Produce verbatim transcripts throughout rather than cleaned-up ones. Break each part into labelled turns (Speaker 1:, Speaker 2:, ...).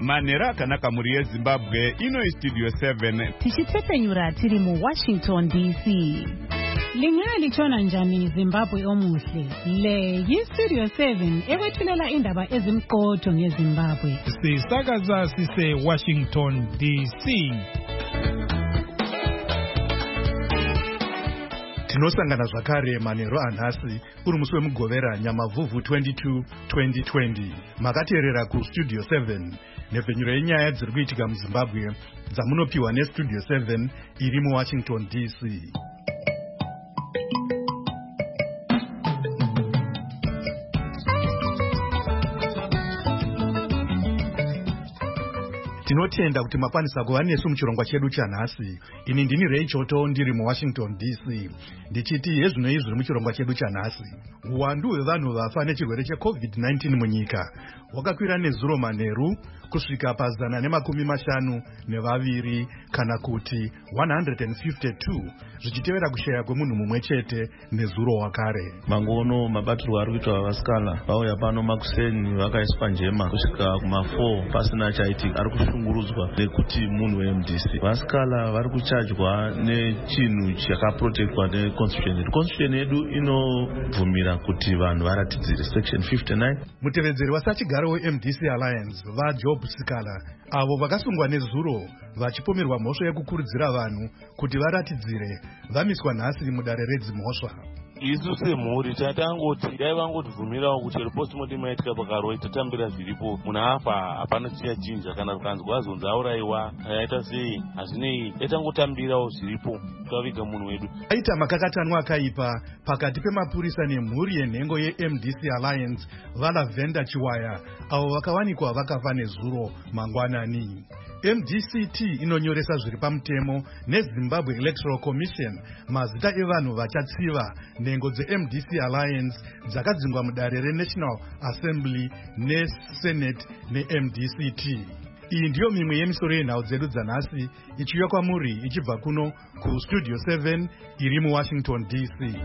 Speaker 1: Manera akanaka muri yeZimbabwe ino iStudio seven.
Speaker 2: Tichitsepenyura tiri mu Washington D C.
Speaker 3: Lingaya litshona njani Zimbabwe omuhle? Le yiStudio seven ekwethulela indaba ezimqotho ngeZimbabwe.
Speaker 4: Sisakaza sise Washington D C.
Speaker 5: Tinosangana zvakare manheru anhasi uri musi wemugovera Nyamavhuvhu twenty-two twenty twenty. Makateerera kuStudio seven nepfenyuro yenyaya dziri kuitika muZimbabwe dzamunopiwa neStudio seven iri muWashington D C. Tinotenda kuti makwanisa kuva nesu muchirongwa chedu chanhasi. Ini ndini Ray Choto ndiri muWashington D C. Ndichiti hezvino zviri muchirongwa chedu chanhasi. Uwandu hwevanhu vafa nechirwere cheCovid nineteen munyika hwakakwira nezuro manheru kusvika pazana nemakumi mashanu nevaviri kana kuti one hundred fifty-two zvichitevera kushaya kwemunhu mumwe chete nezuro wakare.
Speaker 6: Mangono mabatirwa ari kuitwa vasikana vauya pano makuseni vakaiswa njema kusvika kuma four pasina chaitika. Ari kushungurudzwa nekuti munhu weM D C. Vasikana vari kuchajwa nechinhu chakaprotectwa neconstitution yedu. Constitution yedu inobvumira kuti vanhu varatidzire section fifty-nine.
Speaker 5: Mutevedzeri wasachigaro weM D C Alliance vaJob Sikala avo vakasungwa nezuro vachipomerwa mhosva yekukurudzira vanhu kuti varatidzire vamiswa nhasi mudare redzimhosva.
Speaker 7: Isu semhuri tatangoti dai vangotivhumirawo kuti postmortem yaitika pakaroi tatambira zviripo munhu afa hapana chichachinja kana kukanzwa azonzi aurayiwa yaita sei hazvinei tatangotambirawo zviripo tikaviga munhu wedu.
Speaker 5: Aita makakatanwa akaipa pakati pemapurisa nemhuri yenhengo yeM D C Alliance vaLavenda Chiwaya avo vakawanikwa vakafa nezuro mangwanani. M D C T inonyoresa zviri pamutemo neZimbabwe Electoral Commission mazita evanhu vachatsiva nhengo dzeM D C Alliance dzakadzingwa mudare reNational Assembly neSenate neM D C T. Iyi ndiyo mimwe yemisoro yenhau dzedu dzanhasi ichiuya kwamuri ichibva kuno kuStudio seven iri muWashington D C.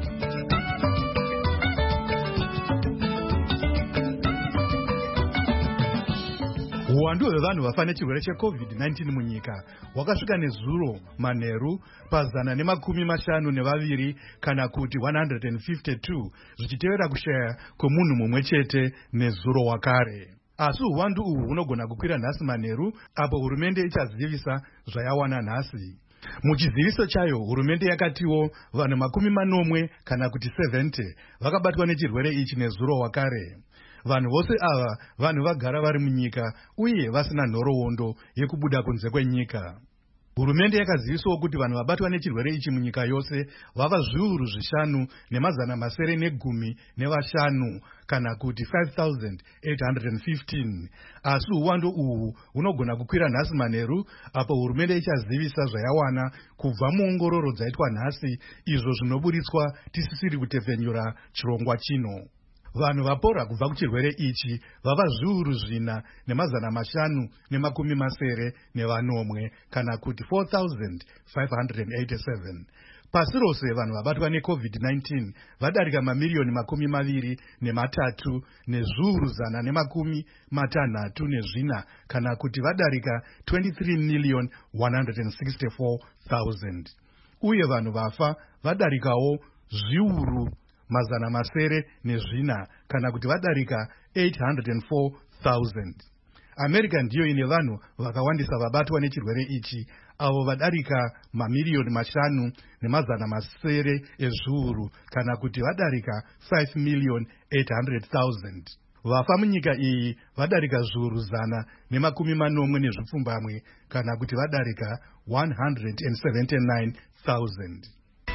Speaker 5: Uwandu hwevanhu vafa nechirwere cheCovid nineteen munyika hwakasvika nezuro manheru pazana nemakumi mashanu nevaviri kana kuti one hundred fifty-two zvichitevera kushaya kwemunhu mumwe chete nezuro wakare. Asi uwandu uhu hunogona kukwira nhasi manheru apo hurumende ichazivisa zvayawana nhasi. Muchiziviso chayo hurumende yakatiwo vanhu makumi manomwe kana kuti seventy vakabatwa nechirwere ichi nezuro wakare. Vanhu vose ava vanhu vagara vari munyika uye vasina nhoroondo yekubuda kunze kwenyika. Hurumende yakazivisawo kuti vanhu vabatwa nechirwere ichi munyika yose vava zviuru zvishanu nemazana masere negumi nevashanu kana kuti five thousand eight hundred fifteen. Asi uwandu uhu hunogona kukwira nhasi manheru apo hurumende ichazivisa zvayawana kubva muongororo dzaitwa nhasi, izvo zvinoburitswa tisisiri kutepfenyura chirongwa chino. Vanhu vapora kubva kuchirwere ichi vava zviuru zvina nemazana mashanu nemakumi masere nevanomwe kana kuti four thousand five hundred eighty-seven. Pasi rose vanhu vabatwa neCovid nineteen vadarika mamiliyoni makumi maviri nematatu nezviuru zana nemakumi matanhatu nezvina kana kuti vadarika twenty-three million one hundred sixty-four thousand. Uye vanhu vafa vadarikawo zviuru mazana masere nezvina kana kuti vadarika eight hundred four thousand. America ndiyo ine vanhu vakawandisa vabatwa nechirwere ichi avo vadarika mamiliyoni mashanu nemazana masere ezviuru kana kuti vadarika five million eight hundred thousand. Vafa munyika iyi vadarika zviuru zana nemakumi manomwe nezvipfumbamwe kana kuti vadarika one hundred seventy-nine thousand.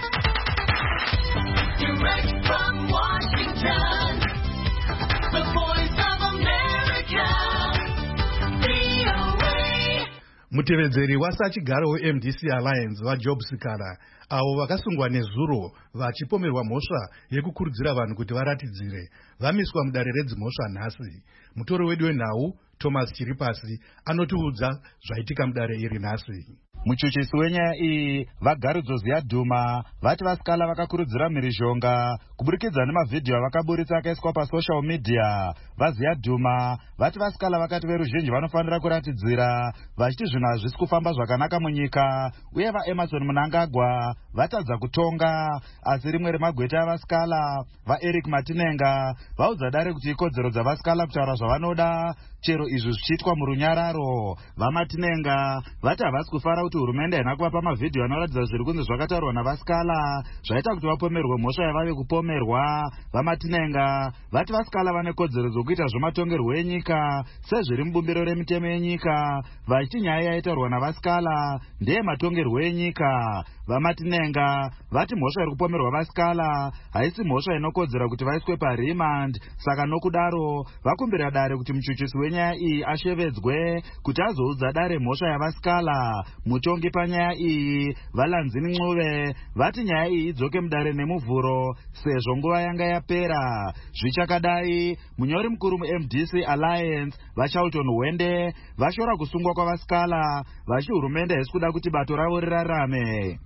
Speaker 8: Direct from Washington, the voice of America, V O A.
Speaker 5: Mutevedzeri wasachigaro weM D C Alliance vaJob Sikala avo vakasungwa nezuro vachipomerwa mhosva yekukurudzira vanhu kuti varatidzire vamiswa mudare redzimhosva nhasi. Mutori wedu wenhau Thomas Chiripasi anotiudza zvaitika mudare iri nhasi.
Speaker 9: Muchuchisi wenyaya iyi vaGaridzozi Duma vati vasikala vakakurudzira mhirizhonga kuburikidza nemavhidhiyo avakaburitsa akaiswa pasocial media. VaZiaduma vati vasikala vakati veruzhinji vanofanira kuratidzira vachiti zvinhu hazvisi kufamba zvakanaka munyika, uye vaEmerson Mnangagwa vatadza kutonga. Asi rimwe remagweta avasikala vaEric Matinenga vaudza dare kuti ikodzero dzavasikala kutaura zvavanoda, chero izvi zvichiitwa murunyararo. VaMatinenga vati havasi kufara kuti hurumende haina kuvapa mavhidhiyo anoratidza zviri kunzi zvakataurwa navasikala zvaita kuti vapomerwe mhosva yavave kupomerwa. VaMatinenga vati vasikala vane kodzero dzokuita zvematongerwo enyika sezviri mubumbiro remitemo yenyika, vachiti nyaya yaitaurwa navasikala ndeye matongerwo enyika. VaMatinenga vati mhosva iri kupomerwa vasikala haisi mhosva inokodzera kuti vaiswe paremand, saka nokudaro vakumbira dare kuti muchuchisi wenyaya iyi ashevedzwe kuti azoudza dare mhosva yavasikala. Mutongi panyaya iyi Valanzini Ncube vati nyaya iyi idzoke mudare nemuvhuro sezvo nguva yanga yapera. Zvichakadai, munyori mukuru muM D C Alliance vaCharlton Hwende vashora kusungwa kwavasikala vachi hurumende haisi kuda kuti bato ravo rirarame.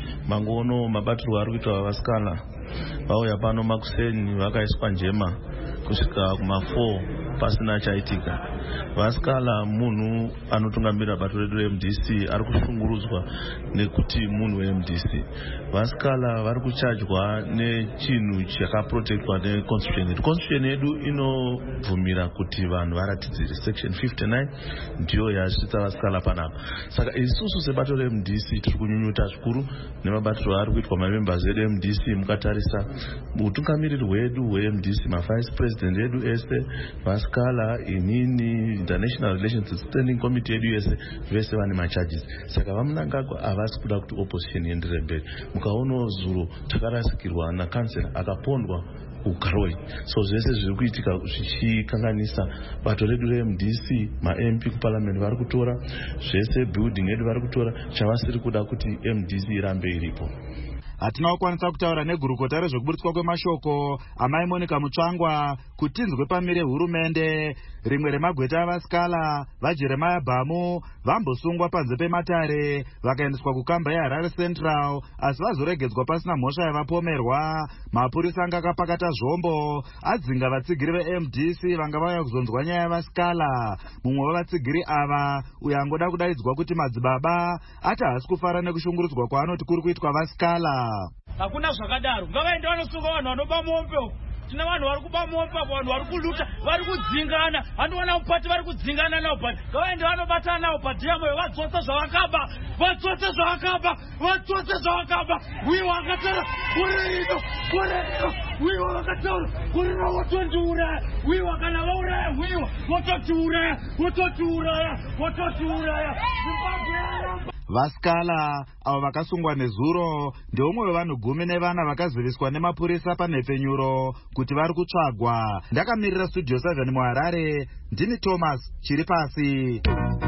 Speaker 6: Mangono mabatirwo ari kuitwa vasikala vauya pano Makuseni vakaiswa njema kusvika kuma four pasina chaitika. Vasikala munhu anotungamirira bato redu reM D C ari kushungurudzwa nekuti munhu weM D C. Vasikala vari kuchajwa nechinhu chakaprotectwa neconstitution yedu. Constitution yedu inobvumira kuti vanhu varatidzire. Section fifty-nine ndiyo yasvitsa vasikala panapa. Saka isusu sebato reM D C tiri kunyunyuta zvikuru nemabatiro ari kuitwa mamembers edu eM D C. Mukatarisa utungamiriri hwedu hweM D C, mavice president edu ese, vasikala, inini, international relations standing committee edu ese vese vane macharges. Saka vaMnangagwa havasi kuda kuti opposition ienderere mberi. Mukaona zuro takarasikirwa nakansela akapondwa kuGaroi. So zvese zviri kuitika zvichikanganisa bato redu reM D C, maM P kuparliament vari kutora zvese, building edu vari kutora, chavasiri kuda kuti M D C irambe iripo.
Speaker 9: Hatina kukwanisa kutaura negurukota rezvokuburitswa kwemashoko amai Monica Mutsvangwa kutinzwe pamire hurumende. Rimwe remagweta avasikala vaJeremiah Bhamu vambosungwa panze pematare vakaendeswa kukamba yeHarare Central, asi vazoregedzwa pasina mhosva yavapomerwa. Mapurisa anga akapakata zvombo adzinga vatsigiri veM D C vanga vauya kuzonzwa nyaya yavasikala. Mumwe wevatsigiri ava uyo angoda kudaidzwa kuti madzibaba ati haasi kufara nekushungurudzwa kwaanoti kuri kuitwa vasikala.
Speaker 10: Hakuna zvakadaro, ngavaende vanosunga vanhu vanoba mombe. Tine vanhu vari kuba mombe, vanhu vari kuluta, vari kudzingana, handiona mupati vari kudzingana nawo pati. Ngavaende vanobatana nawo pati yamwe vadzose zvavakaba, vadzose zvavakaba, vadzose zvavakaba. Wiwo akataura kuri ino, kuri ino, wiwo vakataura kuri ino votondiuraya, wiwo kana vauraya wiwo vototiuraya, vototiuraya, vototiuraya. Zimbabwe
Speaker 9: Vasikala avo vakasungwa nezuro ndeumwe wevanhu gumi nevana vakaziviswa nemapurisa panhepfenyuro kuti vari kutsvagwa. Ndakamirira Studio seven muHarare, ndini Thomas Chiripasi.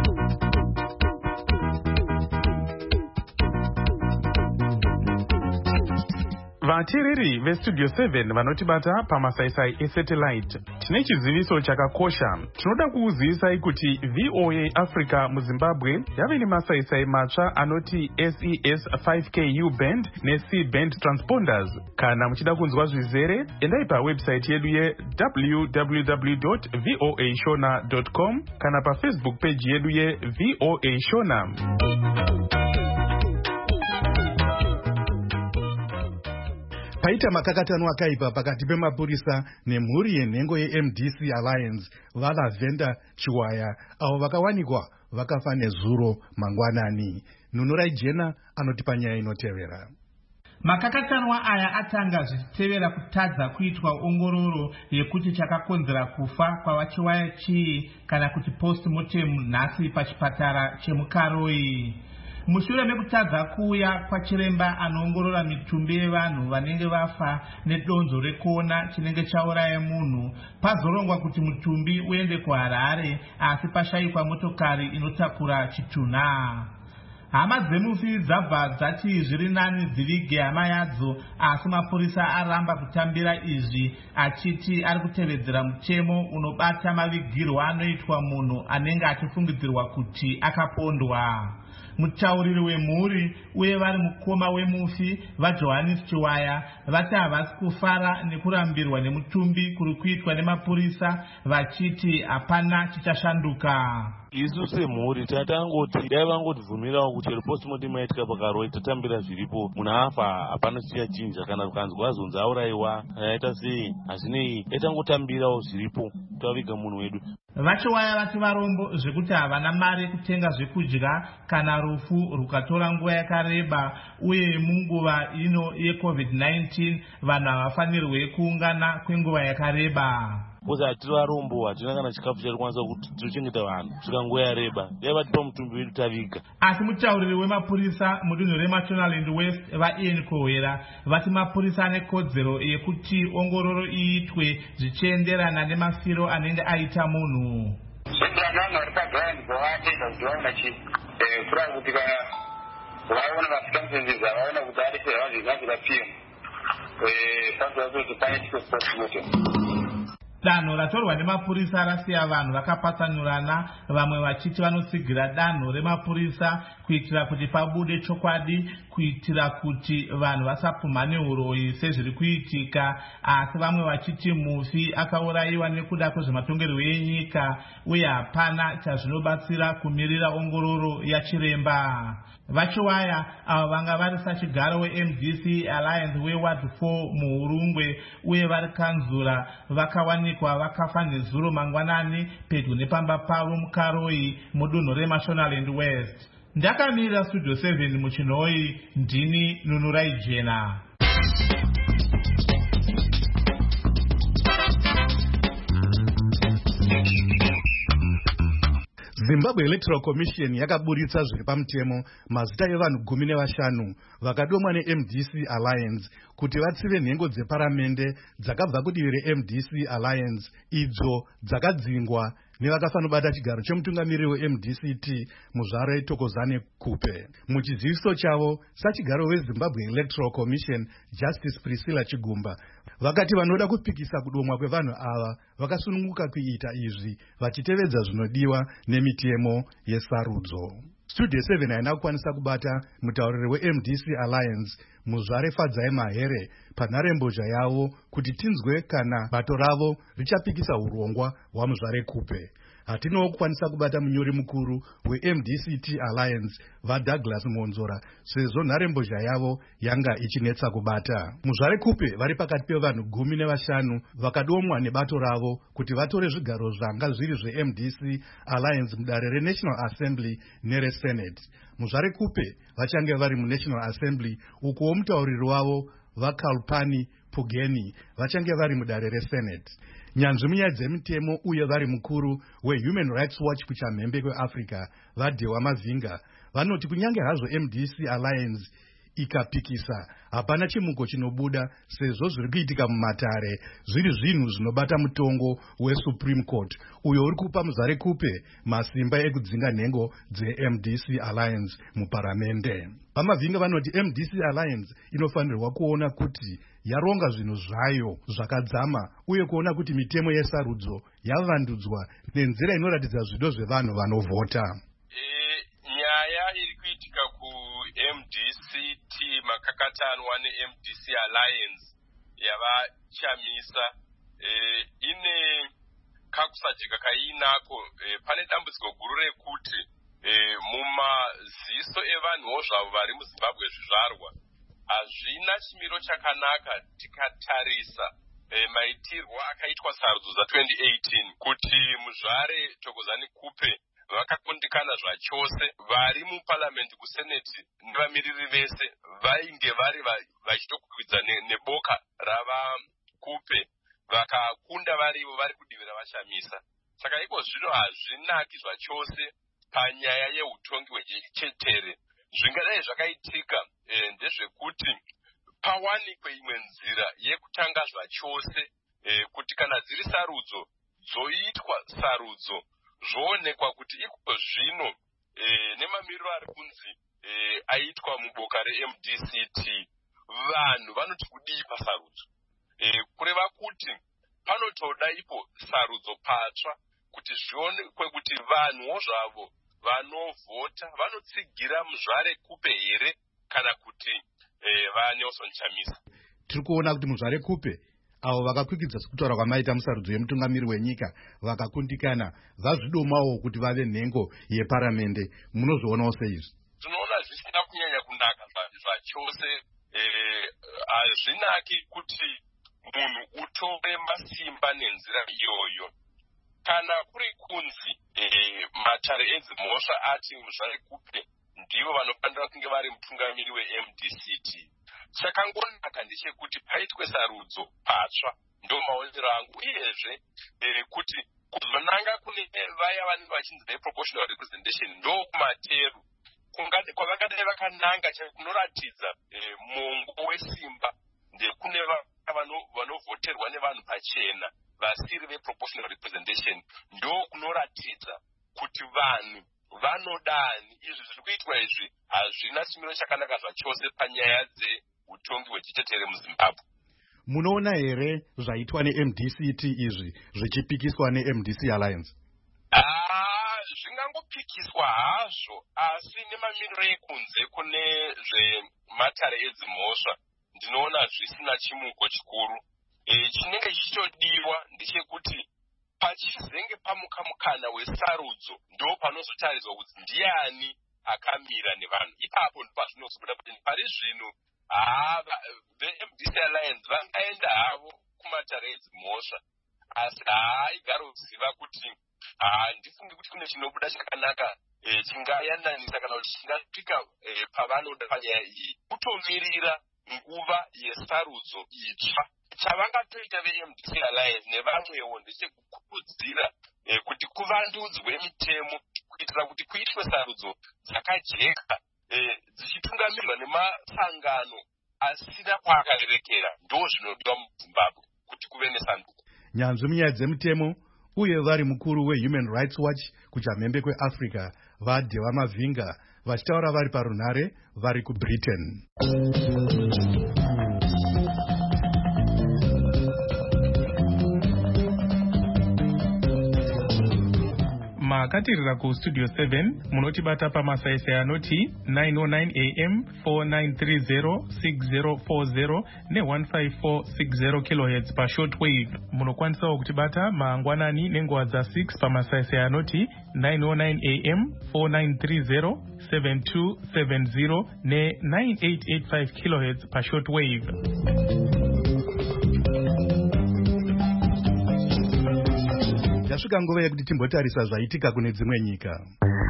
Speaker 11: Vatiriri veStudio seven vanotibata pamasaisai esatellite. Tine chiziviso chakakosha. Tinoda kukuzivisai kuti V O A Africa muZimbabwe yave nemasaisai matsva anoti S E S five K U band neC band transponders. Kana muchida kunzwa zvizere, endai pawebsite yedu ye w w w dot v o a shona dot com kana paFacebook page yedu ye V O A Shona.
Speaker 5: Paita makakatano akaipa pakati pemapurisa nemhuri yenhengo yeM D C Alliance vaLavenda Chiwaya avo vakawanikwa vakafa nezuro mangwanani. Nunurai Jena anotipa nyaya inotevera.
Speaker 12: Makakatanwa aya atanga zvichitevera kutadza kuitwa ongororo yekuti chakakonzera kufa kwavaChiwaya chii kana kuti post-mortem nhasi pachipatara chemuKaroi. Mushure mekutadza kuuya kwachiremba anoongorora mitumbi yevanhu vanenge vafa nedonzo rekuona chinenge chauraya munhu, pazorongwa kuti mutumbi uende kuHarare asi pashayikwa motokari inotakura chitunha. hama dzemufi dzabva dzati zviri nani dzivige hama yadzo, asi mapurisa aramba kutambira izvi achiti ari kutevedzera mutemo unobata mavigirwo anoitwa munhu anenge achifungidzirwa kuti akapondwa. Mutauriri wemhuri uye vari mukoma wemufi vaJohannes Chiwaya vati havasi kufara nekurambirwa nemutumbi kuri kuitwa nemapurisa, vachiti hapana chichashanduka.
Speaker 7: Isu semhuri tatangoti dai vangotivhumirawo kuti chero postmortem yaitika pakaroi tatambira zviripo, munhu afa hapana chichachinja, kana kukanzwa azonzi aurayiwa yaita sei, hazvinei yatangotambirawo zviripo taviga munhu wedu.
Speaker 12: Vachiwaya vati varombo zvekuti havana mari yekutenga zvekudya kana rufu rukatora nguva yakareba, uye munguva ino yecovid nineteen vanhu havafanirwe kuungana kwenguva yakareba.
Speaker 7: Kozi hatiri varombo, hatina kana chikafu chatikwanisa kuti tochengeta vanhu kusvika nguva yareba, dai vatipa mutumbi wedu taviga.
Speaker 12: Asi mutauriri wemapurisa mudunhu reMashonaland West vaIan Kohera vati mapurisa ane kodzero yekuti ongororo iitwe zvichienderana nemafiro anenge aita munhu.
Speaker 13: Vanhu vari pagiraundi vaatenda kuti vaona chii kura kuti kana vaona masikamsenzizi avaona kuti ari zvinazvirapia panzwa kuti pane chikosimoto.
Speaker 12: Danho ratorwa nemapurisa rasiya vanhu vakapatsanurana, vamwe vachiti vanotsigira danho remapurisa kuitira kuti pabude chokwadi, kuitira kuti vanhu vasapumhane uroyi sezviri kuitika, asi vamwe vachiti mufi akaurayiwa nekuda kwezvematongerwo enyika uye hapana chazvinobatsira kumirira ongororo yachiremba. Vachiwaya avo vanga vari sachigaro weM D C Alliance weWard four muHurungwe uye vari kanzura vakawanikwa vakafa nezuro mangwanani pedyo nepamba pavo muKaroi mudunhu reMashonaland West. Ndakamirira Studio seven muChinoi, ndini Nunurai Jena.
Speaker 5: Zimbabwe Electoral Commission yakaburitsa zviri pamutemo mazita evanhu gumi nevashanu vakadomwa neM D C Alliance kuti vatsive nhengo dzeparamende dzakabva kudivi reM D C Alliance idzo dzakadzingwa nevakafanobata chigaro chemutungamiriri weM D C T Muzvare Thokozani Kupe. Muchiziviso chavo, sachigaro weZimbabwe Electoral Commission Justice Priscilla Chigumba vakati vanoda kupikisa kudomwa kwevanhu ava vakasununguka kuita izvi vachitevedza zvinodiwa nemitemo yesarudzo. Studio seven haina kukwanisa kubata mutauriri weM D C Alliance Muzvare Fadzai Mahere panharembozha yavo kuti tinzwe kana bato ravo richapikisa urongwa hwaMuzvare Kupe. Hatinowo kukwanisa kubata munyori mukuru weM D C T Alliance vaDouglas Monzora sezvo nharembozha yavo yanga ichinetsa kubata. Muzvare Kupe vari pakati pevanhu gumi nevashanu vakadomwa nebato ravo kuti vatore zvigaro zvanga zviri zveM D C Alliance mudare reNational Assembly nereSenate. Muzvare Kupe vachange vari muNational Assembly, ukuwo mutauriri wavo vaKalpani Pugeni vachange vari mudare reSenate. Nyanzvi munyaya dzemitemo uye vari mukuru weHuman Rights Watch kuchamhembe kweAfrica vaDhewa Mavinga vanoti kunyange hazvo M D C Alliance ikapikisa hapana chimuko chinobuda sezvo zviri kuitika mumatare zviri zvinhu zvinobata mutongo weSupreme Court uyo uri kupa Muzvare Kupe masimba ekudzinga nhengo dzeM D C Alliance muparamende. Vamavinga vanoti M D C Alliance inofanirwa kuona kuti yaronga zvinhu zvayo zvakadzama uye kuona kuti mitemo yesarudzo yavandudzwa nenzira inoratidza zvido zvevanhu vanovhota.
Speaker 14: Nyaya iri kuitika kuM D C T makakatanwa neM D C Alliance yavachamisa ine kakusajika kainako. Pane dambudziko guru rekuti mumaziso evanhuwo zvavo vari muZimbabwe zvizvarwa hazvina chimiro chakanaka tikatarisa maitirwo akaitwa sarudzo dza twenty eighteen kuti Muzvare Thokozani Kupe vakakundikana zvachose vari muparliament kuseneti nevamiriri vese vainge vari vachitokwidza neboka rava Kupe vakakunda varivo vari kudivira vashamisa. Saka iko zvino hazvinaki zvachose panyaya yeutongi hwechechetere. Zvingadai zvakaitika e, ndezvekuti pawanikwe imwe nzira yekutanga zvachose e, kuti kana dziri sarudzo dzoitwa sarudzo zvoonekwa kuti iko zvino e, nemamiriro ari kunzi eh, aitwa muboka re-M D C T vanhu vanoti kudii pasarudzo eh, kureva kuti panotoda ipo sarudzo patsva kuti zvionekwe kuti vanhuwo zvavo vanovhota vanotsigira muzvare kupe here kana kuti eh, vaNelson Chamisa.
Speaker 5: Tiri kuona kuti muzvare kupe avo vakakwikidza sekutaura kwamaita musarudzo yemutungamiri wenyika vakakundikana vazvidomawo kuti vave nhengo yeparamende. Munozvionawo seizvi?
Speaker 14: Tinoona zvisina kunyanya kunaka zvachose. Hazvinaki kuti munhu utore masimba nenzira iyoyo. Kana kuri kunzi matare edzimhosva ati muzvare kupe ndivo vanofanira kunge vari mutungamiri we-M D C T. Chakangonaka ndechekuti paitwe sarudzo patsva, ndo maonero angu, uyezve kuti kuzonanga kune vaya vanenge vachinzi proportional representation ndo kumateru kwavakadai vakananga kunoratidza mongo wesimba ndekune vanovhoterwa nevanhu pachena vasiri veproportional representation ndo kunoratidza kuti vanhu vanodani. Izvi zviri kuitwa izvi hazvina chimiro chakanaka zvachose panyaya dzeutongi hwechitetere muZimbabwe.
Speaker 5: Munoona here zvaitwa ne-M D C T izvi zvichipikiswa ne-M D C Alliance?
Speaker 14: Ah, zvingangopikiswa hazvo, asi nemamiriro ekunze kune zvematare edzimhosva ndinoona zvisina chimuko chikuru. E, chinenge chichodiwa ndechekuti pachizenge pamuka mukana wesarudzo ndo panozotaridzwa kuti ndiani akamira nevanhu. Ipapo ndipo pazvinozobuda kuti pari zvino ve-M D C Alliance vangaenda havo kumatare edzimhosva, asi haigaroziva kuti ndifungi kuti kune chinobuda chakanaka chingayananisa kana kuti chingasvika pavanoda panyaya iyi. Kutomirira nguva yesarudzo itsva. Chavangatoita ve-M D C Alliance nevamwewo ndechekukurudzira kuti kuvandudzwe mitemo kuitira kuti kuitwe sarudzo dzakajeka dzichitungamirirwa nemasangano asina kwaakarerekera. Ndo zvinodiwa muZimbabwe kuti kuve nesanduko.
Speaker 5: Nyanzvi munyaya dzemutemo uye vari mukuru we-Human Rights Watch kuchamhembe kweAfrica vaDheva Mavhinga vachitaura vari parunhare vari kuBritain.
Speaker 11: makatirira kustudio seven munotibata pamasaisai anoti nine oh nine A M, four nine three zero, six zero four zero ne one five four six zero kilohertz pashortwave. Munokwanisawo kutibata mangwanani nenguva dza six pamasaisai anoti nine oh nine A M, four nine three zero, seven two seven zero ne nine eight eight five kilohertz pashortwave.
Speaker 5: Yasvika nguva yekuti timbotarisa zvaitika kune dzimwe nyika.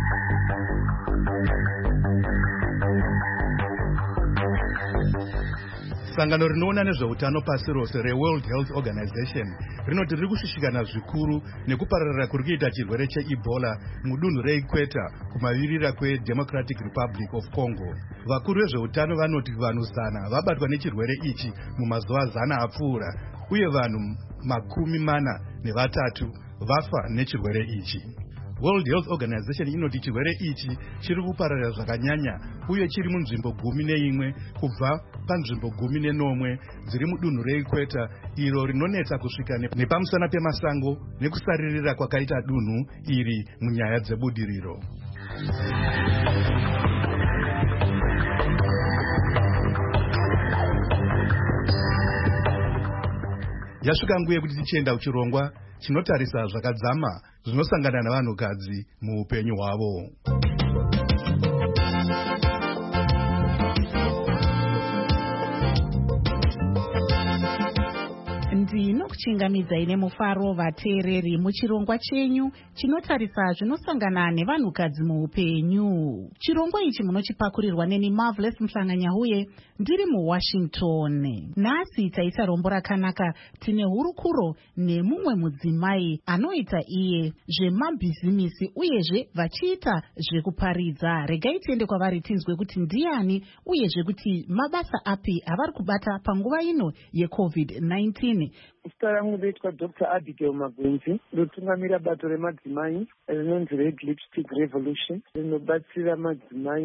Speaker 5: Sangano rinoona nezveutano pasi rose reWorld Health Organization rinoti riri kushushikana zvikuru nekupararira kuri kuita chirwere cheEbola mudunhu reIkweta kumavirira kweDemocratic Republic of Congo. Vakuru vezveutano vanoti vanhu zana vabatwa nechirwere ichi mumazuva zana apfuura, uye vanhu makumi mana nevatatu vafa nechirwere ichi. World Health Organization inoti chirwere ichi chiri kupararira zvakanyanya uye chiri munzvimbo gumi neimwe kubva panzvimbo gumi nenomwe dziri mudunhu reIkweta iro rinonetsa kusvika nepamusana pemasango nekusaririra kwakaita dunhu iri munyaya dzebudiriro. Yasvika nguva yekuti tichienda kuchirongwa chinotarisa zvakadzama zvinosangana navanhukadzi muupenyu hwavo.
Speaker 2: ndinokuchingamidzai nemufaro vateereri muchirongwa chenyu chinotarisa zvinosangana nevanhukadzi muupenyu. Chirongwa ichi munochipakurirwa neni Marvelous Mhlanganyahuye ndiri muWashington. Nhasi taita rombo rakanaka, tine hurukuro nemumwe mudzimai anoita iye zvemabhizimisi uyezve vachiita zvekuparidza. Regai tiende kwavari tinzwe kuti ndiani uyezve kuti mabasa api avari kubata panguva ino yeCovid nineteen.
Speaker 15: Zita rangu ndoitwa Doctor Abigail Magwenzi, ndotungamira bato remadzimai rinonzi Red Lipstick Revolution, rinobatsira madzimai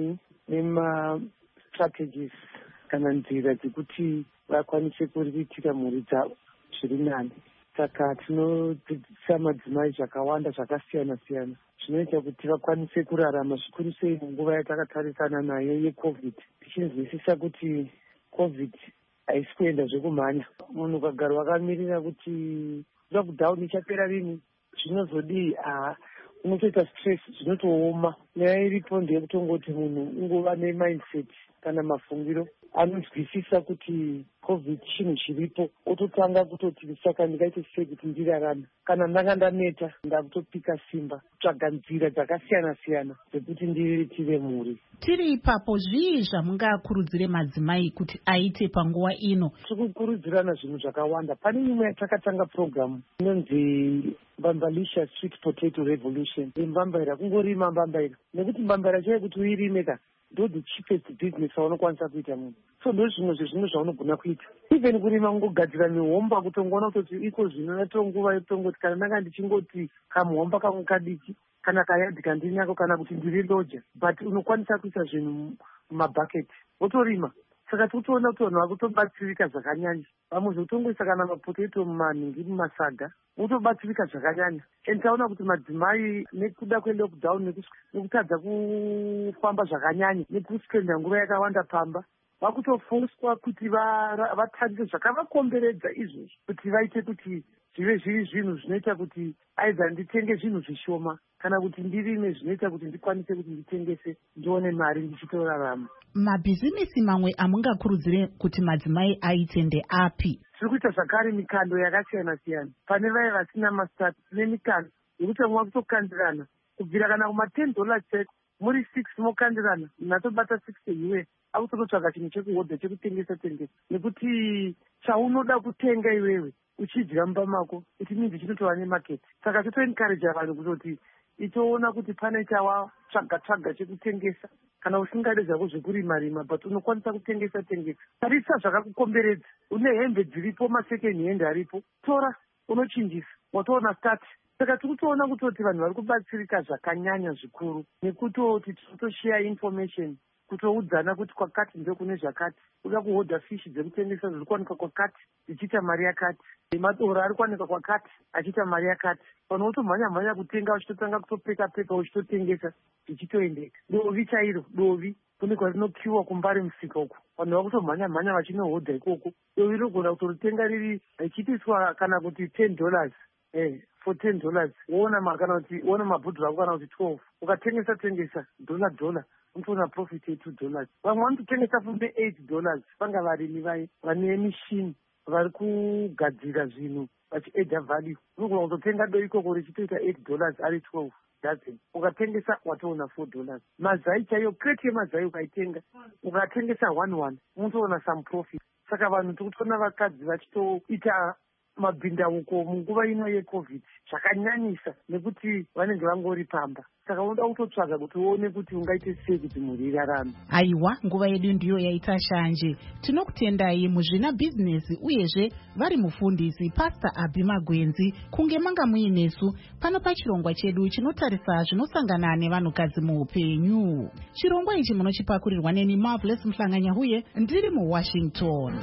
Speaker 15: nemastrategies kana nzira dzekuti vakwanise kuriritira mhuri dzavo zviri nani. Saka tinodzidzisa madzimai zvakawanda zvakasiyana siyana zvinoita kuti vakwanise kurarama zvikuru sei munguva yatakatarisana nayo yecovid, tichinzwisisa kuti covid haisi kuenda zvekumhanya. Munhu ukagara wakamirira kuti lockdown ichapera rini, zvinozodii, aa unotoita stress, zvinotooma. Nyaya iripo ndeyekutongoti munhu ungova nemindset kana mafungiro anonzwisisa kuti covid chinhu chiripo, ototanga kutoti saka ndingaite sei kuti ndirarame. Kana ndanga ndaneta ndakutopika simba kutsvaga nzira dzakasiyana siyana dzekuti ndiriritire mhuri.
Speaker 2: Tiri ipapo, zvii zvamungakurudzire madzimai kuti aite panguva ino?
Speaker 15: Tikukurudzirana zvinhu zvakawanda. Pane imwe yatakatanga program inonzi Mbambalisha Sweet Potato Revolution. Mbambaira, kungorima mbambaira, nekuti mbambaira chaiye kuti uirime ka ndo the cheapest business vaunokwanisa kuita munhu. So ndo zvimwe zvezvinhu zvaunogona kuita. Even kurima kungogadzira mihomba kutongoona kutoti iko zvino natonguva yekutongoti kana ndanga ndichingoti kamuhomba kamwe kadiki kana kayadhi kandinako kana kuti ndiri loja, but unokwanisa kuisa zvinhu mumabhaketi wotorima. Saka tikutoona kuti vanhu vakutobatsirika zvakanyanya. Vamwe zvotongoisa kana mapotato mumanhingi mumasaga wotobatsirika zvakanyanya. And taona kuti madzimai nekuda kwelockdown nekutadza kufamba zvakanyanya nekuspenda nguva yakawanda pamba, vakutofuswa kuti vatarire zvakavakomberedza izvozvo kuti vaite kuti zvive zviri zvinhu zvinoita kuti aidha nditenge zvinhu zvishoma kana kuti ndirime zvinoita kuti ndikwanise kuti nditengese ndione mari ndichitorarama.
Speaker 2: Mabhizinesi mamwe amungakurudzire kuti madzimai aite ndeapi?
Speaker 15: Tiri kuita zvakare mikando yakasiyana siyana. Pane vaya vasina mastart nemikando yekuti vamwe vakutokandirana kubvira kana kuma ten dollars chete, muri six mokandirana, natobata sixty U S akutototsvaga chinhu chekuhodha chekutengesa tengesa, nekuti chaunoda kutenga iwewe uchidya mumba mako kuti minzi chinotova nemaketi. Saka totoencourage vanhu kutoti itoona kuti pane chawatsvaga tsvaga chekutengesa kana usingade zvako zvekurima rima, but unokwanisa kutengesa tengesa. Tarisa zvakakukomberedza, une hembe dziripo, masecond hand aripo, tora unochinjisa, watoona start. Saka tikutoona kutoti vanhu vari kubatsirika zvakanyanya zvikuru, nekutoti tinotoshare information, kutoudzana kuti kwakati ndio kune zvakati, uda kuhodha fishi dzekutengesa zviri kuwanika kwakati dzichiita mari yakati, madoro ari kuwanika kwakati achiita mari yakati. Vanhu votomhanya mhanya kutenga vachitotanga kutopeka peka uchitotengesa zvichitoendeka. Dovi chairo, dovi kune kwarinokiwa kumbari musika uko, vanhu vakutomhanya mhanya vachinohodha ikoko. Dovi rinogona kutoritenga riri richitiswa kana kuti ten dollars eh for ten dollars woona makana kuti woona mabhudhuru ako kana kuti twelve, ukatengesa tengesa dollar dollar unotoona profit ye two dollars. Vamwe vanototengesa fume eight dollars. Vanga varimi vai vane mishini vari kugadzira zvinhu vachiedha value, unogona kutotenga do ikoko richitoita eight dollars ari twelve dozen, ukatengesa watoona four dollars. Mazai chaiyo, crate yemazai ukaitenga ukatengesa one one unotoona some profit. Saka vanhu tikutona vakadzi vachitoita mabhindauko munguva ino yecovid zvakanyanyisa nekuti vanenge vangori pamba. Saka unoda kutotsvaga kuti uone kuti ungaite sei kuti mhuri irarame.
Speaker 2: Aiwa, nguva yedu ndiyo yaita shanje. Tinokutendai muzvina bhizinesi uyezve vari mufundisi Pastor Abhi Magwenzi kunge manga muinesu pano pachirongwa chedu chinotarisa zvinosangana nevanhukadzi muupenyu. Chirongwa ichi munochipakurirwa neni Marvelous Mhlanganyahuye, ndiri muWashington.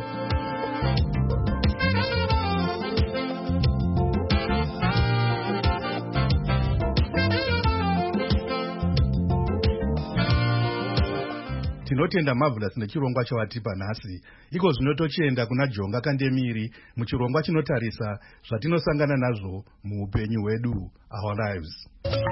Speaker 5: Tinotenda Marvelous nechirongwa chawatipa nhasi. Iko zvino tochienda kuna Jonga Kandemiri muchirongwa chinotarisa zvatinosangana nazvo muupenyu hwedu, our lives.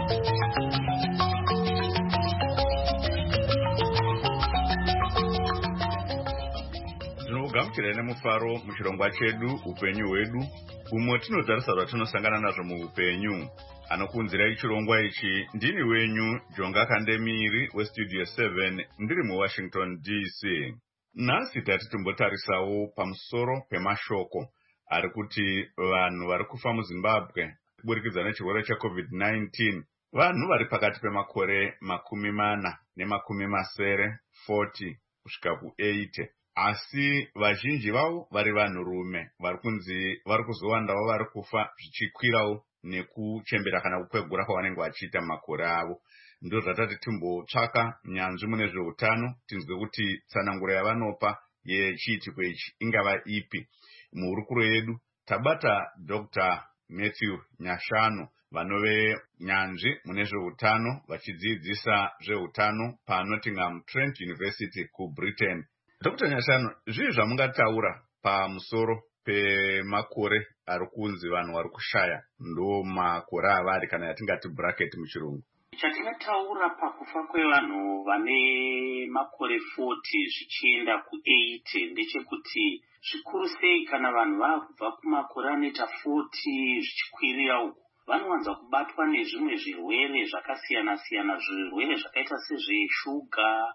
Speaker 1: Tinogamuchira nemufaro muchirongwa chedu upenyu hwedu, umwe tinotarisa zvatinosangana nazvo muupenyu. Anokunzirai chirongwa ichi ndini wenyu Jonga Kandemiri westudio seven, ndiri muWashington D C. Nhasi tati timbotarisawo pamusoro pemashoko ari kuti vanhu vari kufa muZimbabwe kuburikidza nechirwere checovid nineteen, vanhu vari pakati pemakore makumi mana nemakumi masere forty kusvika kueighty. Asi vazhinji vavo vari vanhurume vari kunzi vari kuzowandawo vari kufa zvichikwirawo nekuchembera kana kukwegura kwavanenge vachiita makore avo. ndo zvatati timbotsvaka nyanzvi mune zveutano tinzwe kuti tsananguro yavanopa yechiitiko ichi ingava ipi. Muhurukuro yedu tabata Doctor Matthew Nyashanu vanove nyanzvi mune zveutano vachidzidzisa zveutano paNottingham Trent University kuBritain. Doctor Nyashanu, zvii zvamungataura pamusoro pemakore ari kunzi vanhu vari kushaya ndo makore avari kana yatingati bracket muchirungu?
Speaker 16: Chatingataura pakufa kwevanhu vane makore forty zvichienda ku-eighty ndechekuti zvikuru sei kana vanhu vakubva kumakore anoita forty zvichikwirira uku vanowanza kubatwa nezvimwe zvirwere zvakasiyana-siyana, zvirwere zvakaita sezveshuga,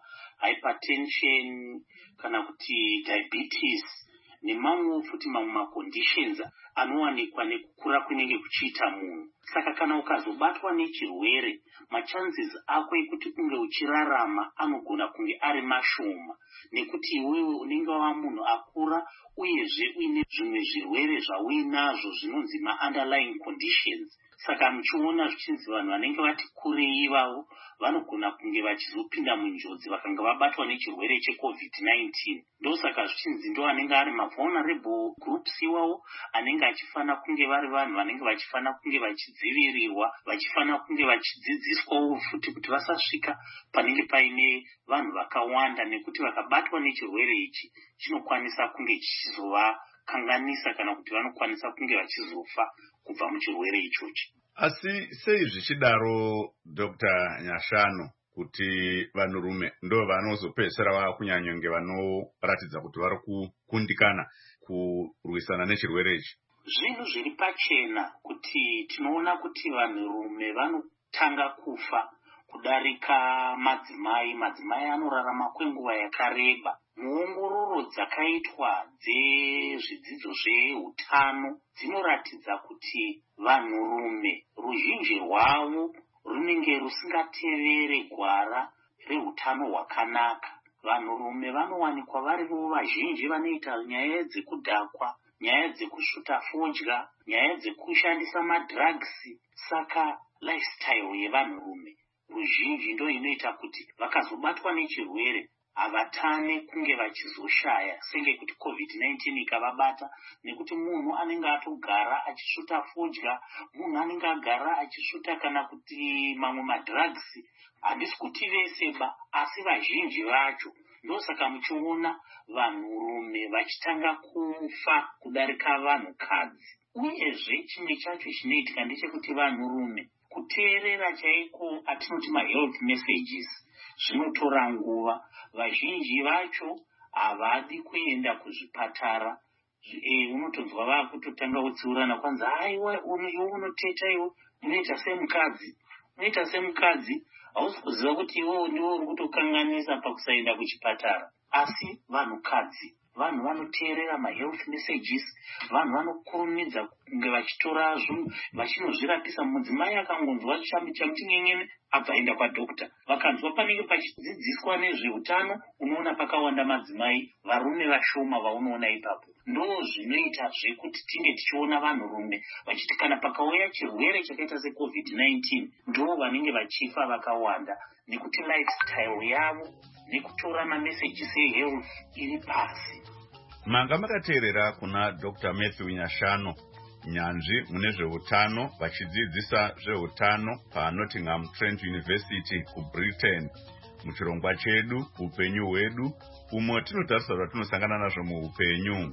Speaker 16: hypertension kana kuti diabetes nemamwe futi mamwe maconditions anowanikwa nekukura kunenge kuchiita munhu. Saka kana ukazobatwa nechirwere machances ako ekuti kunge uchirarama anogona kunge ari mashoma nekuti iwewe unenge wava munhu akura uyezve uine zvimwe zvirwere zvauinazvo zvinonzi ma-underlying conditions. Saka muchiona zvichinzi vanhu vanenge vati kurei ivavo vanogona kunge vachizopinda munjodzi vakanga vabatwa nechirwere checovid nineteen. Ndosaka zvichinzi ndo anenge ari ma-vulnerable groups iwawo anenge achifana kunge vari vanhu vanenge vachifana kunge vachidzivirirwa, vachifana kunge vachidzidziswawo futi kuti vasasvika panenge paine vanhu vakawanda nekuti vakabatwa nechirwere ichi chinokwanisa kunge chichizovakanganisa kana kuti vanokwanisa kunge vachizofa kubva muchirwere ichochi.
Speaker 1: Asi sei zvichidaro Doctor Nyashanu kuti vanhurume ndo vanozopedzisira vava kunyanyonge vanoratidza kuti vari kukundikana kurwisana nechirwere ichi?
Speaker 16: Zvinhu zviri pachena kuti tinoona kuti vanhurume vanotanga kufa kudarika madzimai. Madzimai anorarama kwenguva yakareba. Muongororo dzakaitwa dzezvidzidzo zveutano dzinoratidza kuti vanhurume ruzhinji rwavo runenge rusingatevere gwara reutano hwakanaka. Vanhurume vanowanikwa varivo vazhinji vanoita nyaya dzekudhakwa, nyaya dzekusvuta fodya, nyaya dzekushandisa madrugs. Saka lifestyle yevanhurume ruzhinji ndo inoita kuti vakazobatwa nechirwere havatane kunge vachizoshaya senge kuti covid nineteen ikavabata, nekuti munhu anenge atogara achisvuta fodya, munhu anenge agara achisvuta kana kuti mamwe madrugs. Handisi kuti vese ba, asi vazhinji vacho. Ndosaka muchiona vanhurume vachitanga kufa kudarika vanhukadzi. Uyezve chimwe chacho chinoitika ndechekuti vanhurume kuteerera chaiko atinoti ma-health messages zvinotora nguva. Vazhinji vacho havadi kuenda kuzvipatara. E, unotonzwa vakutotanga kutsiurana kwanza, aiwa iwe unoteta iwe unoita semukadzi, unoita semukadzi, hausi kuziva kuti iwe ndiwe uri kutokanganisa pakusaenda kuchipatara. Asi vanhukadzi vanhu vanoteerera ma-health messages, vanhu vanokurumidza kunge vachitora zvinhu vachinozvirapisa. Mudzimai akangonzwa chamuchin'en'ene abva aenda kwadokta. Vakanzwa panenge pachidzidziswa nezveutano, unoona pakawanda madzimai, varume vashoma vaunoona ipapo. Ndo zvinoita zvekuti tinge tichiona vanhurume vachiti kana pakauya chirwere chakaita secovid nineteen ndo vanenge vachifa vakawanda nekuti lifestyle yavo nekutora ma-messages ehealth iri pasi.
Speaker 1: Manga makateerera kuna Doctor Matthew Nyashanu, nyanzvi mune zveutano vachidzidzisa zveutano paNottingham Trent University kuBritain. Muchirongwa chedu upenyu hwedu umo tinotarisa zvatinosangana nazvo muupenyu.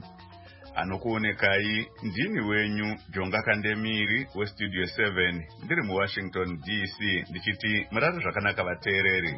Speaker 1: Anokuonekai ndini wenyu Jonga Kandemiri weStudio seven ndiri muWashington D C ndichiti murare zvakanaka vateereri.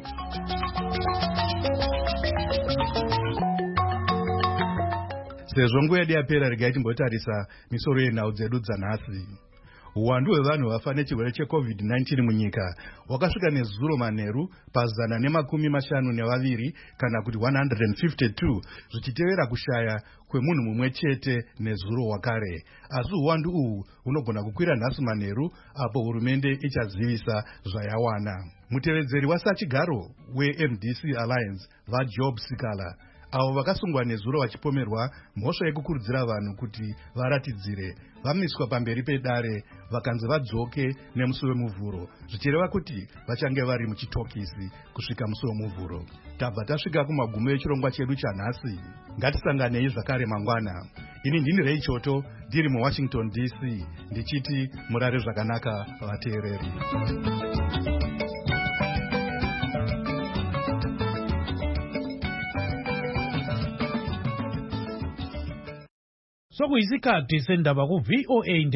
Speaker 5: Sezvo nguva yedu yapera, regai timbotarisa misoro yenhau dzedu dzanhasi. Uwandu hwevanhu vafa nechirwere checovid nineteen munyika wakasvika nezuro manheru pazana nemakumi mashanu nevaviri kana kuti one hundred fifty-two zvichitevera kushaya kwemunhu mumwe chete nezuro wakare. Asi uwandu uhu hunogona kukwira nhasi manheru apo hurumende ichazivisa zvayawana. Mutevedzeri wasachigaro we-M D C Alliance vaJob Sikala avo vakasungwa nezuro vachipomerwa mhosva yekukurudzira vanhu kuti varatidzire vamiswa pamberi pedare vakanzi vadzoke nemusi wemuvhuro, zvichireva kuti vachange vari muchitokisi kusvika musi wemuvhuro. Tabva tasvika kumagumo echirongwa chedu chanhasi. Ngatisanganei zvakare mangwana. Ini ndini Ray Choto, ndiri muWashington D C, ndichiti murare zvakanaka vateereri.
Speaker 4: Sokuyisikhathi sendaba ku V O A